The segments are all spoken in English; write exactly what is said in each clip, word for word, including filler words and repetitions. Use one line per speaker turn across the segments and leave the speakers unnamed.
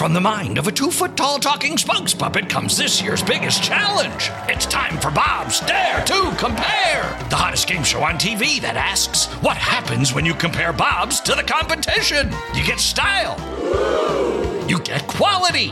From the mind of a two-foot-tall talking spokes puppet comes this year's biggest challenge. It's time for Bob's Dare to Compare, the hottest game show on T V that asks, what happens when you compare Bob's to the competition? You get style. You get quality.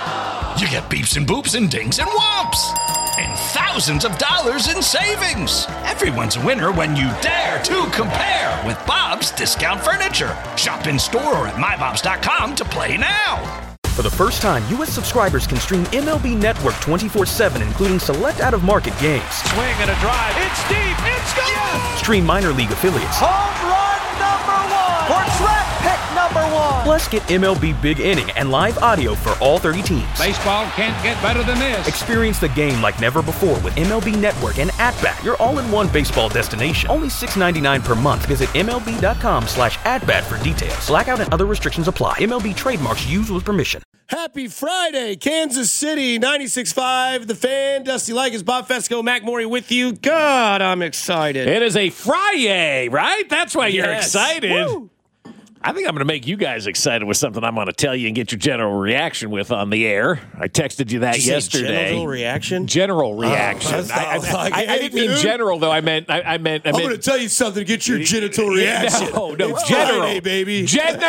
You get beeps and boops and dings and whomps. And thousands of dollars in savings. Everyone's a winner when you dare to compare with Bob's Discount Furniture. Shop in store or at my bobs dot com to play now.
For the first time, U S subscribers can stream M L B Network twenty-four seven, including select out-of-market games.
Swing and a drive. It's deep. It's gone. Yes.
Stream minor league affiliates.
Home run number one. Or draft pick number one.
Plus, get M L B Big Inning and live audio for all thirty teams.
Baseball can't get better than this.
Experience the game like never before with M L B Network and At-Bat, your all-in-one baseball destination. Only six dollars and ninety-nine cents per month. Visit M L B dot com slash at-bat for details. Blackout and other restrictions apply. M L B trademarks used with permission.
Happy Friday, Kansas City, ninety-six point five, The Fan. Dusty Likens, Bob Fesco, Mac Morey with you. God, I'm excited.
It is a Friday, right? That's why you're
Yes.
excited.
Woo.
I think I'm going to make you guys excited with something I'm going to tell you and get your general reaction with on the air. I texted you that
Did you
yesterday.
say general reaction?
General reaction.
that's
I, I,
not like,
I, I
hey,
didn't mean
dude.
general, though. I meant, I, I meant, I
I'm
meant.
going to tell you something to get your genital reaction.
No, no,
It's
general,
Friday, baby.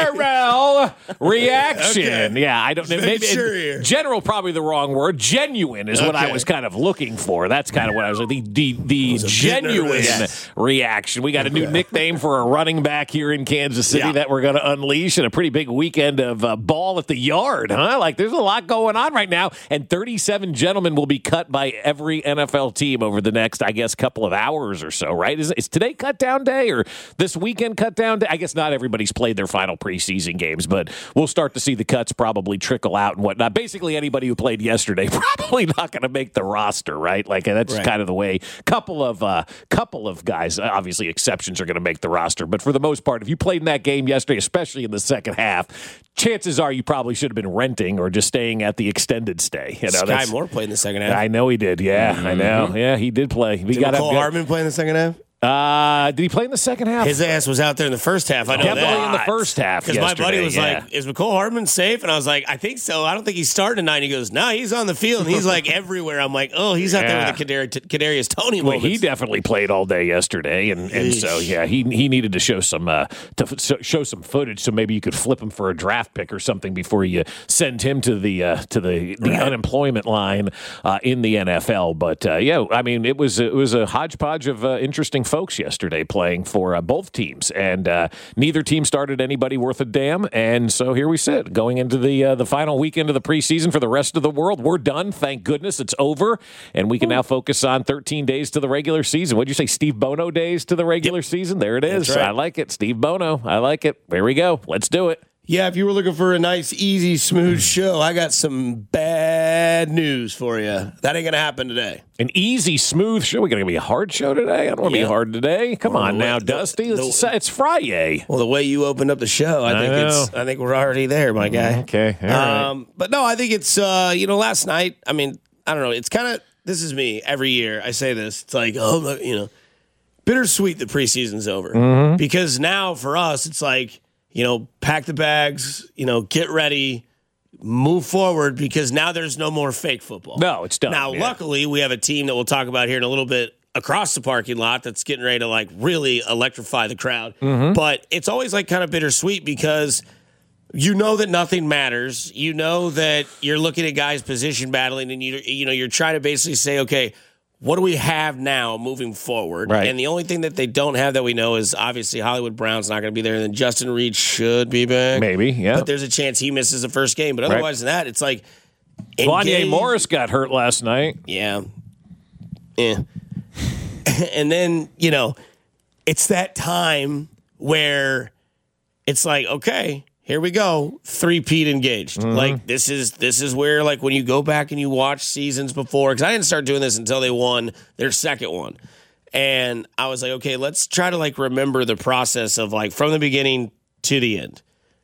General reaction.
Okay.
Yeah, I don't know.
Just
Maybe
making sure here.
general, probably the wrong word. Genuine is what I
Okay.
was kind of looking for. That's kind of what I was like. The the, the
was a bit
genuine
nervous. Yes.
reaction. We got a new nickname for a running back here in Kansas City
Yeah.
that we're going to unleash, and a pretty big weekend of uh, ball at the yard. Huh? Like there's a lot going on right now, and thirty-seven gentlemen will be cut by every N F L team over the next, I guess, couple of hours or so. Right? Is is today cut down day or this weekend cut down day? I guess not everybody's played their final preseason games, but we'll start to see the cuts probably trickle out and whatnot. Basically, anybody who played yesterday probably not going to make the roster, right? Like that's
Right.
kind of the way. Couple of uh, couple of guys, obviously exceptions, are going to make the roster, but for the most part, if you played in that game yesterday, especially in the second half, chances are you probably should have been renting or just staying at the extended stay. You know,
Sky
that's-
Moore played in the second half.
I know he did. Yeah, I know. Yeah, he did play. We
Did
got
Nicole Hardman play in the second half?
Uh, did he play in the second half?
His ass was out there in the first half. I know
Definitely
that.
in the first half.
Because my buddy
yesterday,
was
yeah.
like, is McCole Hardman safe? And I was like, I think so. I don't think he's starting tonight. And he goes, no, he's on the field. And he's like everywhere. I'm like, oh, he's out
Yeah.
there with the Kadari- Kadarius Toney
Well,
moments.
he definitely played all day yesterday, and, and so yeah, he he needed to show some uh, to f- so- show some footage, so maybe you could flip him for a draft pick or something before you send him to the uh, to the, the unemployment line uh, in the N F L. But uh, yeah, I mean, it was it was a hodgepodge of uh, interesting folks yesterday playing for uh, both teams, and uh, neither team started anybody worth a damn. And so here we sit, going into the uh, the final weekend of the preseason for the rest of the world. We're done, thank goodness, it's over, and we can now focus on thirteen days to the regular season. What'd you say, Steve Bono days to the regular yep. season? There it is.
That's right.
I like it, Steve Bono. I like it. There we go. Let's do it.
Yeah, if you were looking for a nice, easy, smooth show, I got some bad news for you. That ain't going to happen today.
An easy, smooth show. We're going to be a hard show today. I don't want to
Yeah.
be hard today. Come
Well,
on
the
now,
way-
Dusty.
the-
it's,
the-
it's Friday.
Well, the way you opened up the show, I,
I
think it's.
know.
I think we're already there, my guy.
Okay. All right.
Um, but no, I think it's. Uh, you know, last night. I mean, I don't know. It's kind of. This is me every year. I say this. It's like, oh, look, you know, bittersweet. The preseason's over
Mm-hmm.
because now for us, it's like, you know, pack the bags. You know, get ready. Move forward because now there's no more fake football.
No, it's done.
Now,
Yeah.
luckily, we have a team that we'll talk about here in a little bit across the parking lot that's getting ready to like really electrify the crowd.
Mm-hmm.
But it's always like kind of bittersweet because you know that nothing matters. You know that you're looking at guys position battling, and you you know you're trying to basically say, okay, what do we have now moving forward?
Right.
And the only thing that they don't have that we know is obviously Hollywood Brown's not going to be there, and then Justin Reed should be back.
Maybe, yeah.
But there's a chance he misses the first game. But otherwise than that, it's like
Vontae
engage-
Morris got hurt last night.
Yeah. Yeah. And then, you know, it's that time where it's like, okay, here we go. Three-peat engaged.
Mm-hmm.
Like this is this is where like when you go back and you watch seasons before, because I didn't start doing this until they won their second one. And I was like, okay, let's try to like remember the process of like from the beginning to the end.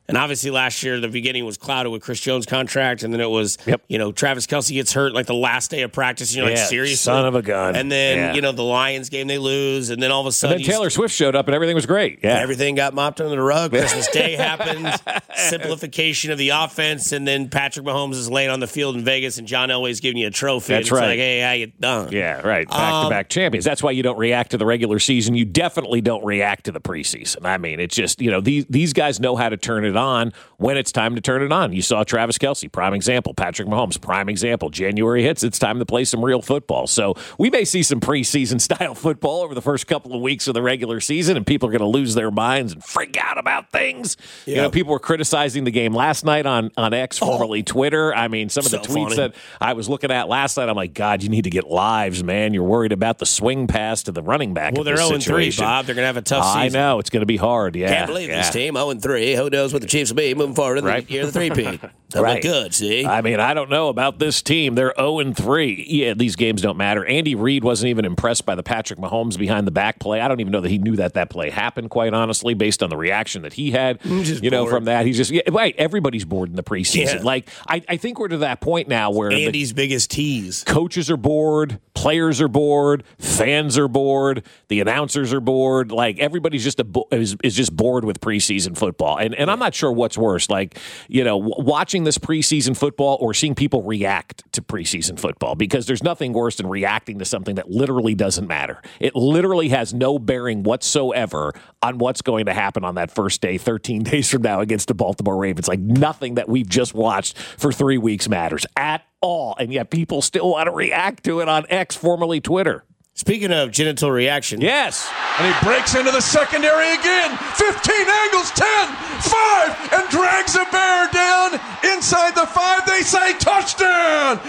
And obviously last year, the beginning was clouded with Chris Jones' contract, and then it was,
yep.
you know, Travis Kelce gets hurt like the last day of practice, and you're
yeah,
like, seriously?
Son of a gun.
And then,
yeah.
you know, the Lions game, they lose, and then all of a sudden...
And then Taylor Swift showed up, and everything was great. Yeah,
everything got mopped under the rug. Christmas Day happened, simplification of the offense, and then Patrick Mahomes is laying on the field in Vegas, and John Elway's giving you a trophy.
That's
and it's
right.
like, hey, how you done?
Yeah, right. Back-to-back um, champions. That's why you don't react to the regular season. You definitely don't react to the preseason. I mean, it's just, you know, these, these guys know how to turn it on when it's time to turn it on. You saw Travis Kelce, prime example. Patrick Mahomes, prime example. January hits, it's time to play some real football. So we may see some preseason style football over the first couple of weeks of the regular season, and people are going to lose their minds and freak out about things. Yep. You know, people were criticizing the game last night on, on X, formerly oh, Twitter. I mean, some of so the tweets funny. that I was looking at last night, I'm like, God, you need to get lives, man. You're worried about the swing pass to the running back.
Well, they're oh and three, Bob. They're going to have a tough season.
I know. It's going to be hard, yeah.
Can't believe
yeah.
this team, oh and three. Who knows what the Chiefs will be moving forward in the right. year of the three-peat. They'll
right.
look good, see?
I mean, I don't know about this team. They're oh and three. Yeah, these games don't matter. Andy Reid wasn't even impressed by the Patrick Mahomes behind the back play. I don't even know that he knew that that play happened, quite honestly, based on the reaction that he had. You know, bored. From that. He's just, yeah, right, everybody's bored in the preseason. Yeah. Like, I, I think we're to that point now where
Andy's biggest tease.
Coaches are bored, players are bored, fans are bored, the announcers are bored. Like, everybody's just a bo- is, is just bored with preseason football. And and I'm not sure what's worse, like, you know, w- watching this preseason football or seeing people react to preseason football, because there's nothing worse than reacting to something that literally doesn't matter. It literally has no bearing whatsoever on what's going to happen on that first day, thirteen days from now, against the Baltimore Ravens. Like, nothing that we've just watched for three weeks matters at all. And yet people still want to react to it on X, formerly Twitter.
Speaking of genital reaction.
Yes.
And he breaks into the secondary again. fifteen angles, ten, five, and drags a bear down inside the five. They say touchdown,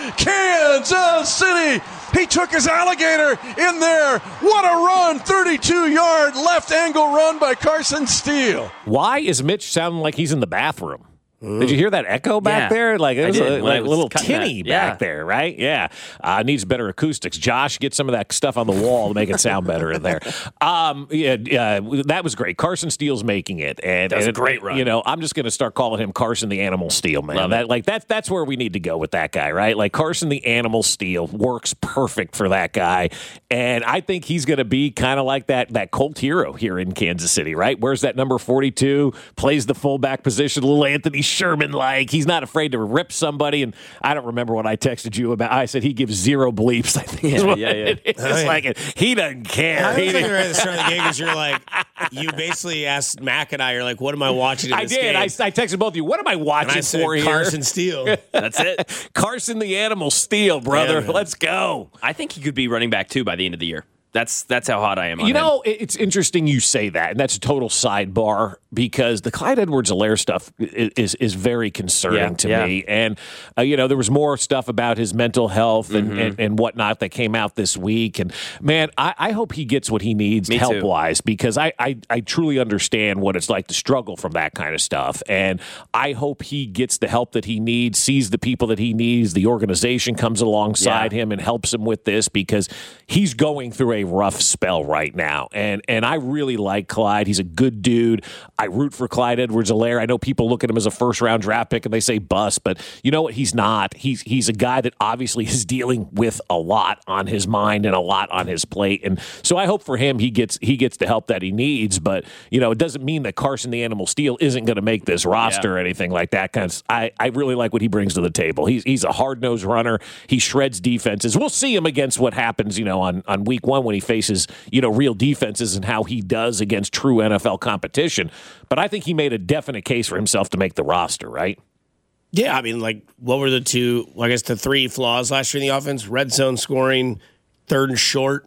Kansas City. He took his alligator in there. What a run. thirty-two-yard left angle run by Carson Steele.
Why is Mitch sounding like he's in the bathroom? Did you hear that echo back yeah, there? Like it was a, like a little tinny that, yeah. back there, right? Yeah. Uh, needs better acoustics. Josh, get some of that stuff on the wall to make it sound better in there. Um, yeah, uh, that was great. Carson Steele's making it. And,
that was
and
a great run.
You know, I'm just going to start calling him Carson the Animal Steele, man. That, like that, That's where we need to go with that guy, right? Like Carson the Animal Steele works perfect for that guy. And I think he's going to be kind of like that, that Colt hero here in Kansas City, right? Where's that number forty-two? Plays the fullback position, little Anthony Sherman, like he's not afraid to rip somebody. And I don't remember what I texted you about. I said he gives zero bleeps. I think
yeah, yeah, yeah.
It it's oh, yeah. like it. He doesn't care.
I
he
was thinking right at the start of the game because you're like, you basically asked Mac and I, you're like, what am I watching in
I
this
did.
game?
I, I texted both of you. What am I watching
and I said,
for here?
Carson Steele.
That's it.
Carson the Animal Steele, brother.
Yeah,
Let's go.
I think he could be running back too by the end of the year. That's that's how hot I am on
You know,
him.
It's interesting you say that, and that's a total sidebar because the Clyde Edwards-Helaire stuff is, is is very concerning
yeah,
to
yeah.
me. And, uh, you know, there was more stuff about his mental health and,
mm-hmm.
and, and whatnot that came out this week. And, man, I, I hope he gets what he needs
Me
help-wise because I, I, I truly understand what it's like to struggle from that kind of stuff. And I hope he gets the help that he needs, sees the people that he needs, the organization comes alongside
yeah.
him and helps him with this because he's going through a rough spell right now. And and I really like Clyde. He's a good dude. I root for Clyde Edwards-Helaire. I know people look at him as a first-round draft pick and they say bust, but you know what? He's not. He's he's a guy that obviously is dealing with a lot on his mind and a lot on his plate. And so I hope for him he gets he gets the help that he needs. But, you know, it doesn't mean that Carson the Animal Steele isn't going to make this roster yeah. or anything like that. Because I, I really like what he brings to the table. He's he's a hard-nosed runner. He shreds defenses. We'll see him against what happens, you know, on, on week one when he faces you know, real defenses and how he does against true N F L competition. But I think he made a definite case for himself to make the roster, right?
Yeah, I mean, like, what were the two, well, I guess the three flaws last year in the offense? Red zone scoring, third and short,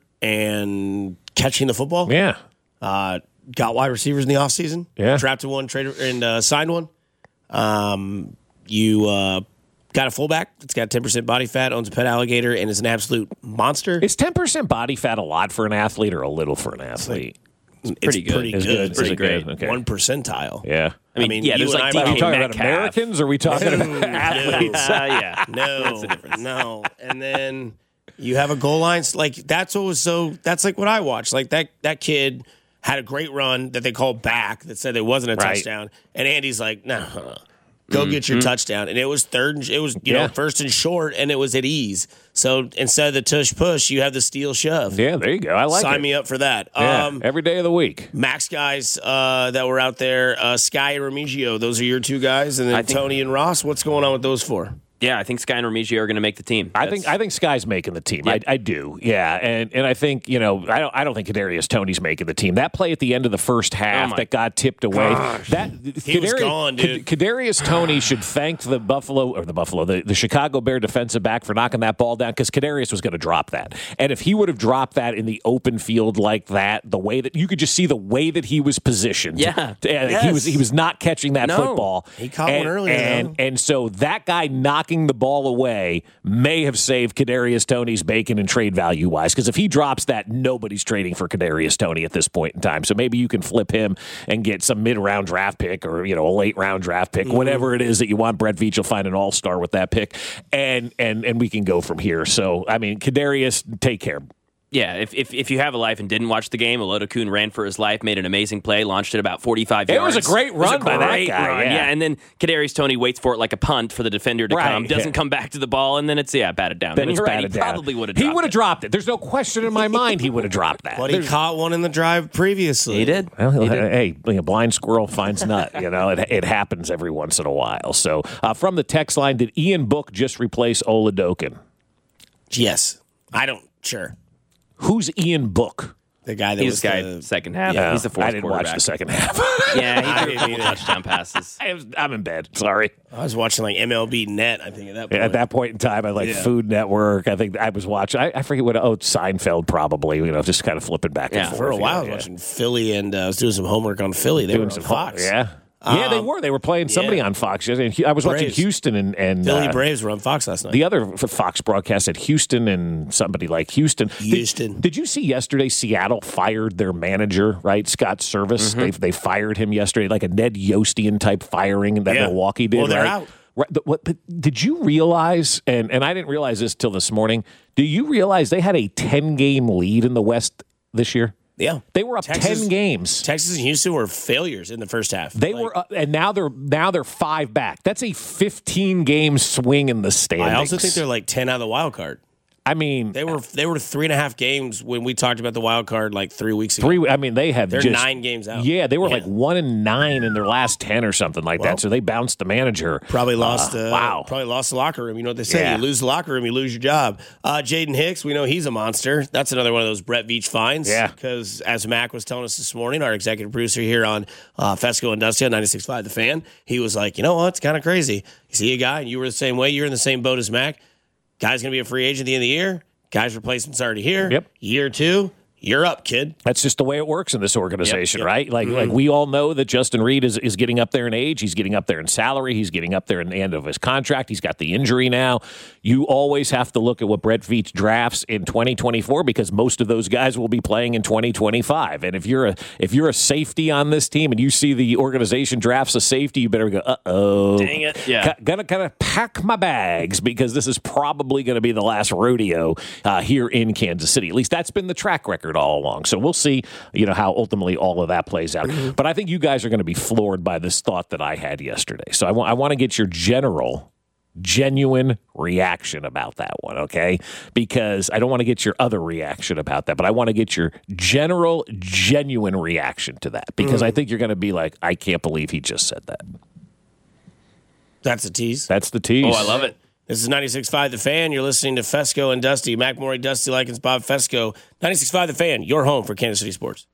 and catching the football.
Yeah.
Uh, got wide receivers in the offseason.
Yeah.
Drafted one, traded, and uh, signed one. Um, you uh, got a fullback that's got ten percent body fat, owns a pet alligator, and is an absolute monster.
Is ten percent body fat a lot for an athlete or a little for an athlete?
It's pretty good. Pretty
it's
good.
good.
It's
pretty
great.
Okay.
One percentile.
Yeah.
I mean, I mean yeah, there's like
I, are we talking about Americans or are we talking about athletes?
Uh, yeah. No. That's the difference. No. And then you have a goal line. Like, that's what was so, that's like what I watched. Like, that, that kid had a great run that they called back that said it wasn't a
Right.
touchdown. And Andy's like, no, nah, go mm-hmm. get your touchdown. And it was third, and it was, you yeah. know, first and short, and it was at ease. So instead of the tush push, you have the steal shove.
Yeah, there you go. I like
Sign
it.
Sign me up for that.
Yeah,
um,
every day of the week.
Max guys uh, that were out there, uh, Sky and Remigio, those are your two guys. And then
I think,
Tony and Ross, what's going on with those four?
Yeah, I think Sky and Remigio are going to make the team.
I
That's,
think I think Sky's making the team.
Yeah.
I, I do. Yeah, and and I think you know I don't I don't think Kadarius Toney's making the team. That play at the end of the first half
oh
that got tipped away.
Gosh.
That
he
Kadarius,
was gone, dude.
Kadarius Toney should thank the Buffalo or the Buffalo the, the Chicago Bear defensive back for knocking that ball down because Kadarius was going to drop that. And if he would have dropped that in the open field like that, the way that you could just see the way that he was positioned.
Yeah,
yes. he was he was not catching that
no.
football.
He caught
and,
one earlier,
and
though.
and so that guy knocking the ball away may have saved Kadarius Toney's bacon and trade value wise because if he drops that, nobody's trading for Kadarius Toney at this point in time. So maybe you can flip him and get some mid round draft pick or you know a late round draft pick, mm-hmm. whatever it is that you want. Brett Veach will find an all star with that pick, and and and we can go from here. So I mean, Kadarius, take care.
Yeah, if, if if you have a life and didn't watch the game, Olodokun ran for his life, made an amazing play, launched it about forty-five
it
yards.
was a great run
a
by
great
that guy.
Run.
Yeah.
yeah, and then Kadarius Toney waits for it like a punt for the defender to
right.
come, doesn't
yeah.
come back to the ball, and then it's, yeah, batted down.
Then
But
it's
you're right,
batted
he
down.
probably would have
He
dropped
would have
it.
dropped it. There's no question in my mind he would have dropped that.
But he
There's,
caught one in the drive previously.
He did.
Well,
He did.
hey, a blind squirrel finds nut. You know, it, it happens every once in a while. So uh, from the text line, did Ian Book just replace Oladokun?
Yes. I don't, sure.
Who's Ian Book?
The guy that
He's
was
the guy
the,
second half.
Yeah,
He's the fourth
I didn't
quarterback.
watch the second half.
Yeah, he
I
threw a
didn't
couple
either.
touchdown passes.
I was, I'm in bed. Sorry.
I was watching like M L B Net, I think, at that point.
At that point in time, I like
Yeah.
Food Network. I think I was watching. I, I forget what. Oh, Seinfeld, probably. You know, just kind of flipping back and
Yeah,
forth.
For a while, I was
yeah.
watching Philly, and uh, I was doing some homework on Philly. They
Doing
were on
some
Fox.
Yeah. Yeah, they
Um,
were. They were playing somebody
yeah.
on Fox. And I was watching
Braves.
Houston and, and
Philly
uh,
Braves were on Fox last night.
the other Fox broadcast at Houston and somebody like Houston.
Houston.
Did, did you see yesterday Seattle fired their manager, right? Scott Service.
Mm-hmm.
They they fired him yesterday, like a Ned Yostian type firing that
Yeah.
Milwaukee did.
Well, they're
right?
out.
Right, but, what, but did you realize, and, and I didn't realize this till this morning, do you realize they had a ten-game lead in the West this year?
Yeah.
They were up
Texas-
ten games.
Texas and Houston were failures in the first half.
They
Like,
were, up, and now they're now they're five back. That's a fifteen-game swing in the standings.
I also think they're like ten out of the wild card.
I mean,
They were they were three and a half games when we talked about the wild card like three weeks ago.
three. I mean, they have
They're
just
nine games out.
Yeah, they were
Yeah.
like one and nine in their last ten or something like
Well,
that. So they bounced the manager.
Probably lost.
Uh,
Uh,
wow.
Probably lost the locker room. You know what they say?
Yeah.
You lose the locker room, you lose your job. Uh, Jaden Hicks, we know he's a monster. That's another one of those Brett Veach finds.
Yeah.
Because as Mac was telling us this morning, our executive producer here on uh, Fesco and Dusty on ninety-six point five The Fan, he was like, you know what? It's kind of crazy. You see a guy, and you were the same way. You're in the same boat as Mac. Guy's going to be a free agent at the end of the year. Guy's replacement's already here.
Yep.
Year two, you're up, kid.
That's just the way it works in this organization,
Yep, yep.
right? Like,
Mm-hmm.
like we all know that Justin Reed is, is getting up there in age. He's getting up there in salary. He's getting up there in the end of his contract. He's got the injury now. You always have to look at what Brett Veach drafts in twenty twenty-four because most of those guys will be playing in twenty twenty-five. And if you're a if you're a safety on this team and you see the organization drafts a safety, you better go, uh oh,
Dang it. Yeah.
Gonna kind of pack my bags because this is probably going to be the last rodeo uh, here in Kansas City. At least that's been the track record all along. So we'll see, you know, how ultimately all of that plays out. But I think you guys are going to be floored by this thought that I had yesterday. So I want I want to get your general, genuine reaction about that one, okay? Because I don't want to get your other reaction about that, but I want to get your general, genuine reaction to that because I think you're going to be like, I can't believe he just said that.
That's a tease.
That's the tease.
Oh, I love it.
This is ninety-six point five The Fan. You're listening to Fesco and Dusty. Mac Morey, Dusty Likens, Bob Fesco. ninety-six point five The Fan, your home for Kansas City sports.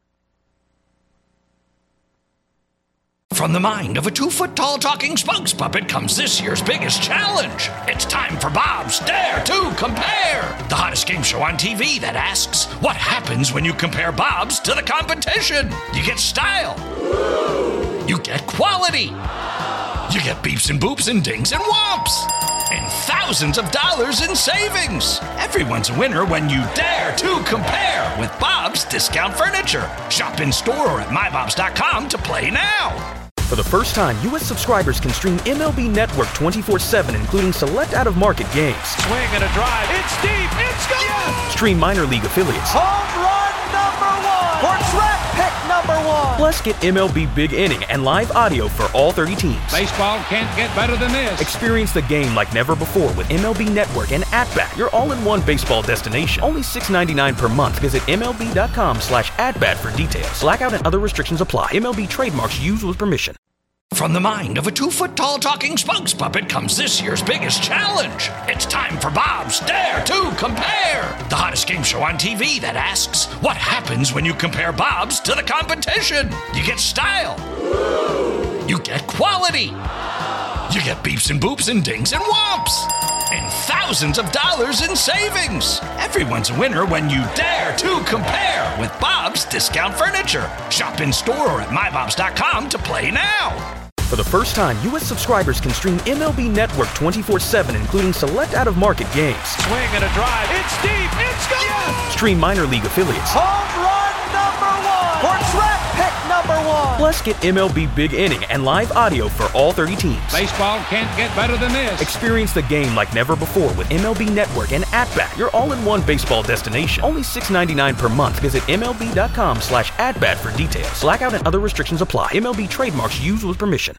From the mind of a two-foot-tall talking spokes puppet comes this year's biggest challenge. It's time for Bob's Dare to Compare, the hottest game show on T V that asks, what happens when you compare Bob's to the competition? You get style. You get quality. You get beeps and boops and dings and whomps. And thousands of dollars in savings. Everyone's a winner when you dare to compare with Bob's Discount Furniture. Shop in store or at my bobs dot com to play now.
For the first time, U S subscribers can stream M L B Network twenty-four seven, including select out-of-market games.
Swing and a drive. It's deep. It's gone.
Stream minor league affiliates.
Home run number one for draft pick number one.
Plus, get M L B Big Inning and live audio for all thirty teams.
Baseball can't get better than this.
Experience the game like never before with M L B Network and At-Bat, your all-in-one baseball destination. Only six dollars and ninety-nine cents per month. Visit MLB.com slash at-bat for details. Blackout and other restrictions apply. M L B trademarks used with permission.
From the mind of a two-foot-tall talking spokes puppet comes this year's biggest challenge. It's time for Bob's Dare to Compare, the hottest game show on T V that asks, what happens when you compare Bob's to the competition? You get style. You get quality. You get beeps and boops and dings and whomps. And thousands of dollars in savings. Everyone's a winner when you dare to compare with Bob's Discount Furniture. Shop in store or at my bobs dot com to play now.
For the first time, U S subscribers can stream M L B Network twenty-four seven, including select out-of-market games.
Swing and a drive. It's deep. It's gone. Yes.
Stream minor league affiliates.
Home run number one. For draft pick number one.
Plus, get M L B Big Inning and live audio for all thirty teams.
Baseball can't get better than this.
Experience the game like never before with M L B Network and At-Bat, your all-in-one baseball destination. Only six dollars and ninety-nine cents per month. Visit MLB.com slash at-bat for details. Blackout and other restrictions apply. M L B trademarks used with permission.